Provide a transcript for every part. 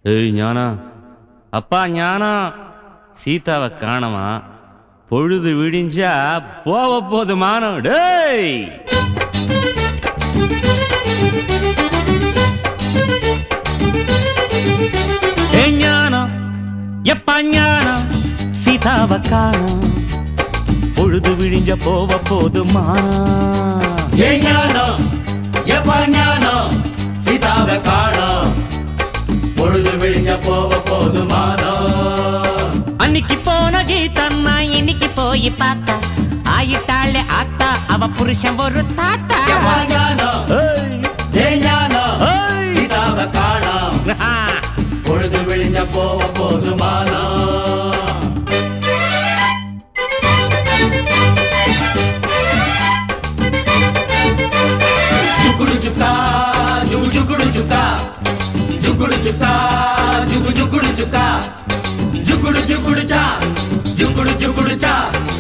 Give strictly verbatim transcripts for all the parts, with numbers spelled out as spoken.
ஏய் ஞானா, அப்பா ஞானா, சீதாவை காணமா, பொழுது விடிஞ்சா போவ போது மானம். டேய் ஏய் ஞானா, எப்பா ஞானா, சீதாவை காணோம், பொழுது விடிஞ்ச போவ போது மானம். ஏய் ஞானா, எப்பா ஞானா, சீதாவை காணோம், பொழுது விடிஞ்ச போவ போது மானம். அன்னைக்கு போன கீதன்னா இன்னைக்கு போய் பார்த்தா, ஆயிட்டாளே ஆத்தா அவ புருஷன் ஒரு தாத்தா. எப்பா ஞானா, ஏய் ஞானா, சீதாவை காணோம், பொழுது விடிஞ்ச போவ போது மானம். ஜுகுடு ஜுக்கா, ஜுகு ஜுகுடு ஜுக்கா, ஜுகுடு ஜுக்கா, ஜுகு ஜுகுடு ஜுக்கா, ஜுகுடு ஜுகுடு சா, ஜுகுடு ஜுகுடு சா.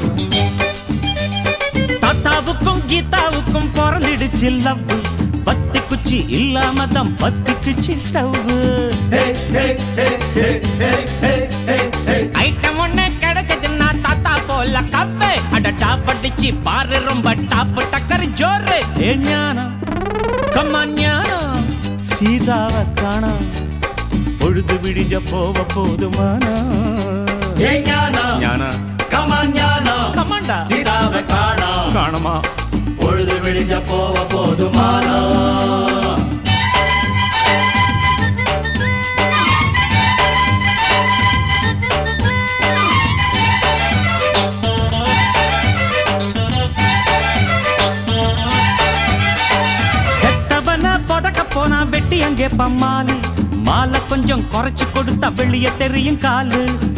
தாத்தாவுக்கும் கீதாவுக்கும் பிறந்திடுச்சு லவ், பத்தி குச்சி இல்லாம தான் பத்தி குச்சி ஸ்டவ். ஐட்டம் ஒண்ணு கிடைச்சதுன்னா தாத்தா போல கவ்வு, அட டாப் அடிச்சு பாரு ரொம்ப டாப் டக்கர் ஜோரு. ஏ ஞானம், கம்மா ஞானம், சீதாவை காணோம், பொழுது விடிஞ்ச போவ போதுமானா. ஏ ஞானா, ஞானா, கமா ஞானா, கமாண்டா, சீதாவை காணோம், காணமா, பொழுது விடிஞ்ச போவ போது மானம். போனா வெட்டி அங்கே பம்மாலு, மாலை கொஞ்சம் குறைச்சு கொடுத்தா வெளிய தெரியும் காலு.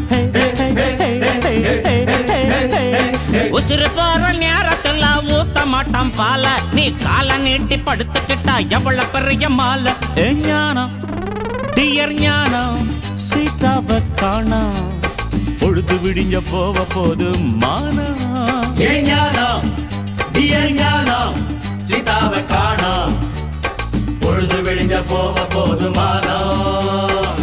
உசுறு போற நேரத்துல ஊத்த மாட்டான் பால, நீ கால நீட்டி படுத்துக்கிட்டா எவ்வளவு பெரிய மாலை. ஏ ஞானம், டியர் ஞானம், சீதாவை காணோம், பொழுது விடிஞ்ச போவ போது மானா. ஏ ஞானம், டியர் ஞானம், சீதாவை காணோம், பொழுது விடிஞ்ச போவ போது மானம்.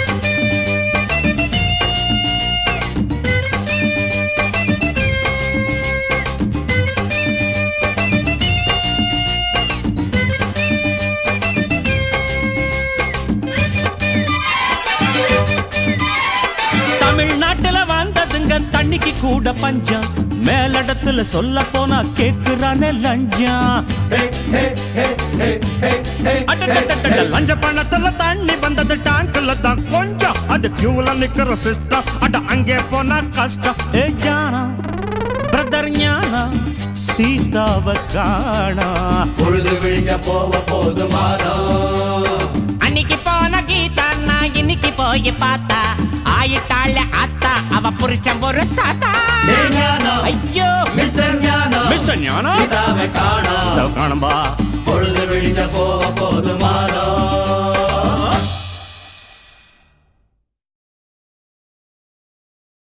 தமிழ்நாட்டுல வாழ்ந்ததுங்க தண்ணிக்கு கூட பஞ்சம், மேலடத்துல சொல்ல போனா கேக்குறானே லஞ்சம். லஞ்ச பணத்துல தண்ணி வந்தது டாங்க்ல தான் கொஞ்சம், அது கியூல நிக்கிற சிஸ்டம், அட அங்கே போனா கஷ்டம். ஏ ஞானா, பிரதர் ஞானா, சீதாவை காணோம், பொழுது விடிஞ்ச போவ போது மானம். அன்னைக்கு போன கீதா நான் இன்னைக்கு போய் பார்த்தா, ஆயிட்டாளே ஆத்தா அவ புருஷன் ஒரு தாத்தா. ஏய் ஞானா, ஐயோ மிஸ்டர் ஞானா, மிஸ்டர் ஞானா, சீதாவை காணோம், காணம்பா, பொழுது விடிஞ்ச போவ